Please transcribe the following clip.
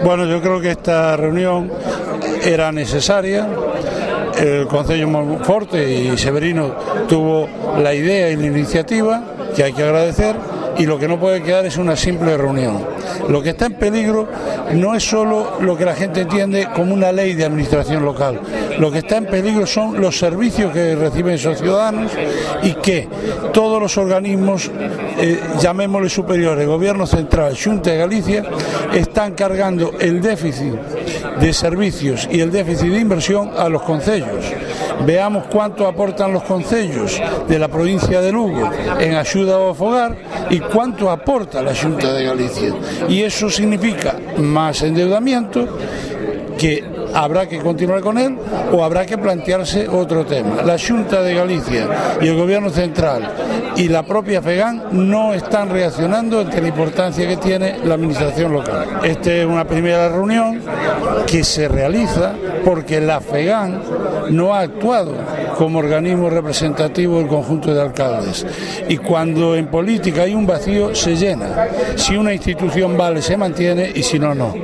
Bueno, yo creo que esta reunión era necesaria. El Concello Monforte y Severino tuvo la idea y la iniciativa, que hay que agradecer, y lo que no puede quedar es una simple reunión. Lo que está en peligro no es solo lo que la gente entiende como una ley de administración local. Lo que está en peligro son los servicios que reciben esos ciudadanos y que todos los organismos, llamémosle superiores, Gobierno Central, Xunta de Galicia, están cargando el déficit de servicios y el déficit de inversión a los concellos. Veamos cuánto aportan los concellos de la provincia de Lugo en ayuda ao fogar y cuánto aporta la Xunta de Galicia. Y eso significa más endeudamiento, que habrá que continuar con él o habrá que plantearse otro tema. La Xunta de Galicia y el Gobierno Central y la propia FEGAN no están reaccionando ante la importancia que tiene la administración local. Esta es una primera reunión que se realiza porque la FEGAN no ha actuado como organismo representativo del conjunto de alcaldes. Y cuando en política hay un vacío, se llena. Si una institución vale, se mantiene, y si no, no.